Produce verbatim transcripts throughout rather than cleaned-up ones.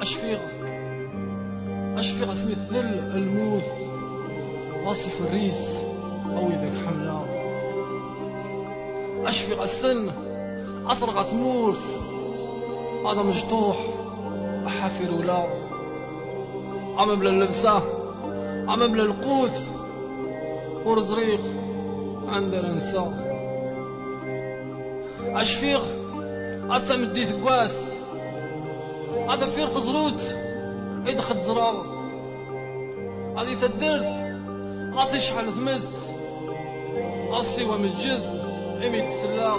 أشفيغ أشفيغ اسمي الذل الموث واصف الريس قوي ذاك حملة. أشفيغ السن أثرغت مورس هذا مجطوح أحافر ولا عم بلا اللبسة عم بلا القوت ورزريق عندنا نسى. أشفيغ أتمدي ثقواس هذا فير تزروت يدخل زراغ هذه تدرت غاطي شحال ثمس السوا متجد إمي تسلاغ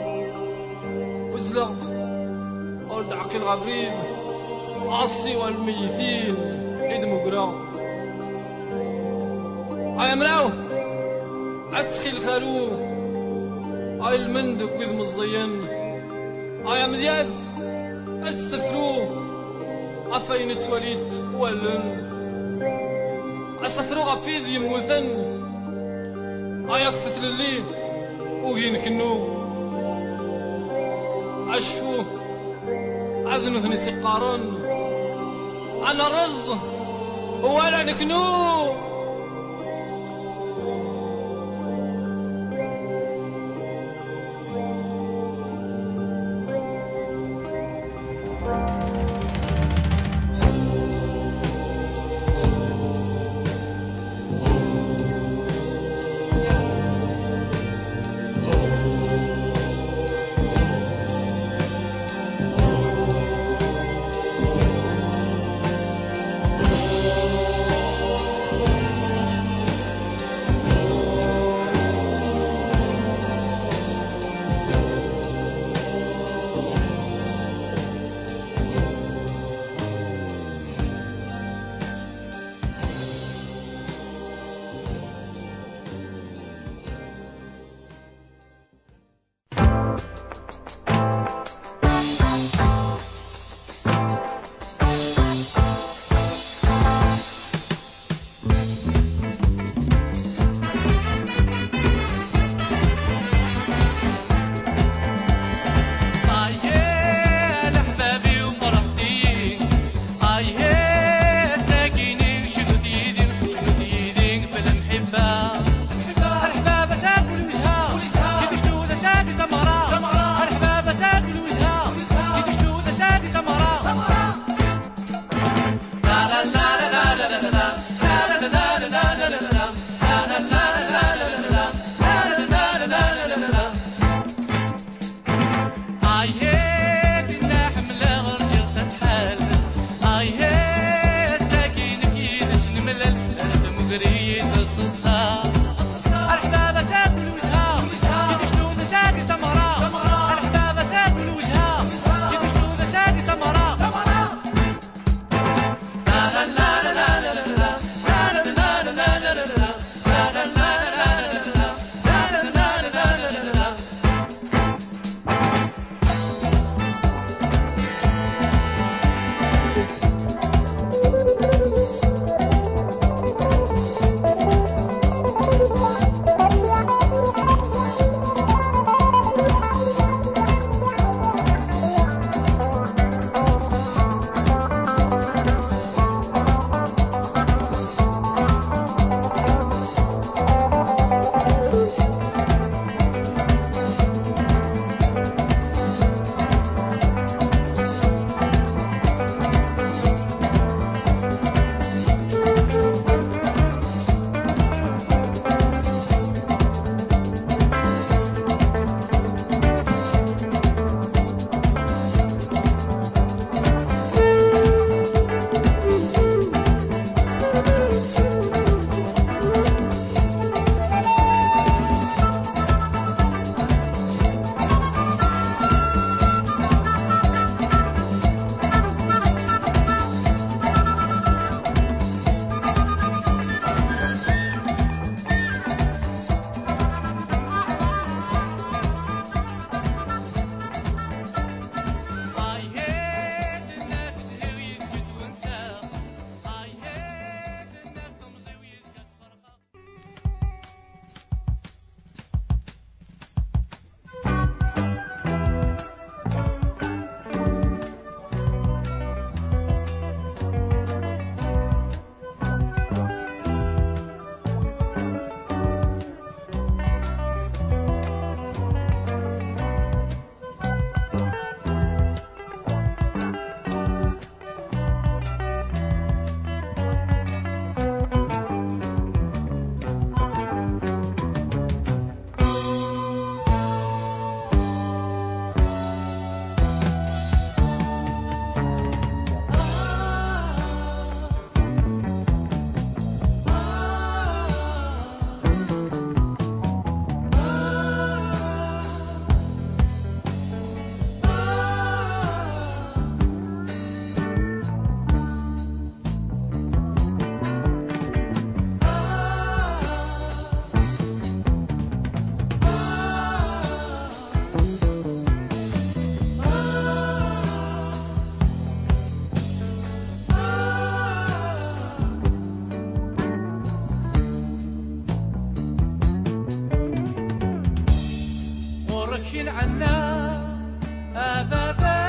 وزلغت ولد عقيل غابريل السوا الميتين يدمو قراغ. هاي مراو أتسخي الكالو هاي المندك وذ مزين هاي مدياز السفرو أفين تواليت ولن السفرو غفيذ يموثن هاي أكفت للي وينكنو أشفو أذنو ثني سقارن أنا رز ولا نكنو. الحبابة شاكل وجهها يدشلون شاكل تمرة وشيل عنا أبابا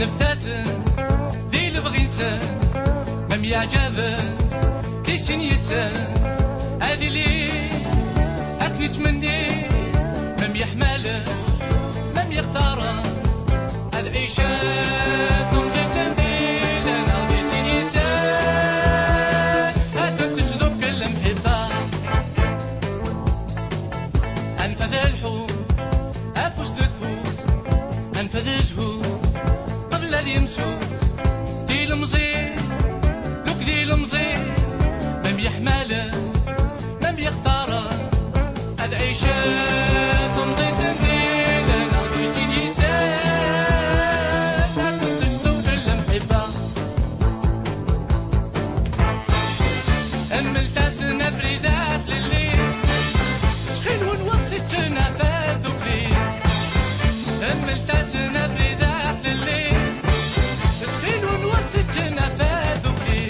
نفتاسن دي البغيسن مم يعجبن تيشن يسن هذي لي أكني تمني مم يحملن مم يختارن هذا عيشة ومجلسن ديلن أغدي تنيسن هذا تشذب كل محبة أنفذ الحب أفوش تدفوت أنفذ جهود قبل ذي يمسوت دي المزيد لوك دي المزيد مم يحمله مم يختاره هذا عيشة ومزيد سنديلن أغدي تنيسن هذا تشذب كل محبة أملتاسن أفريدات لليل شخيل ونوصي تنافات ذوكلي أملتاسن أفريدات لليل شخيل ونوصي تنافات ذوكلي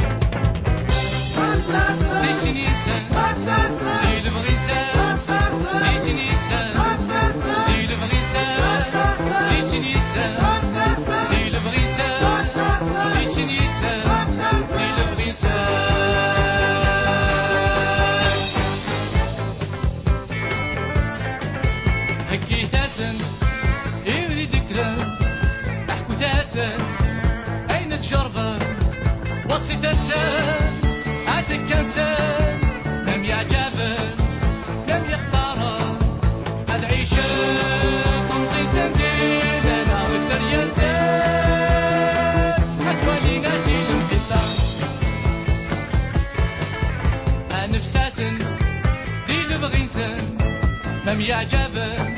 دي شنيسن دي البغيسان دي شنيسن دي البغيسان دي شنيسن دي البغيسان دي شنيسن دي البغيسان هكي تاسن يريد ذكرى احكو تاسن اين تجربه وصي تنسان عازك كنسان لم يعجبن لم يختارن هذا عيشة تنصي سندين انا وقدر ينسان هتولي ناجي المحبة نفساسن دي البغيسن مم يعجبن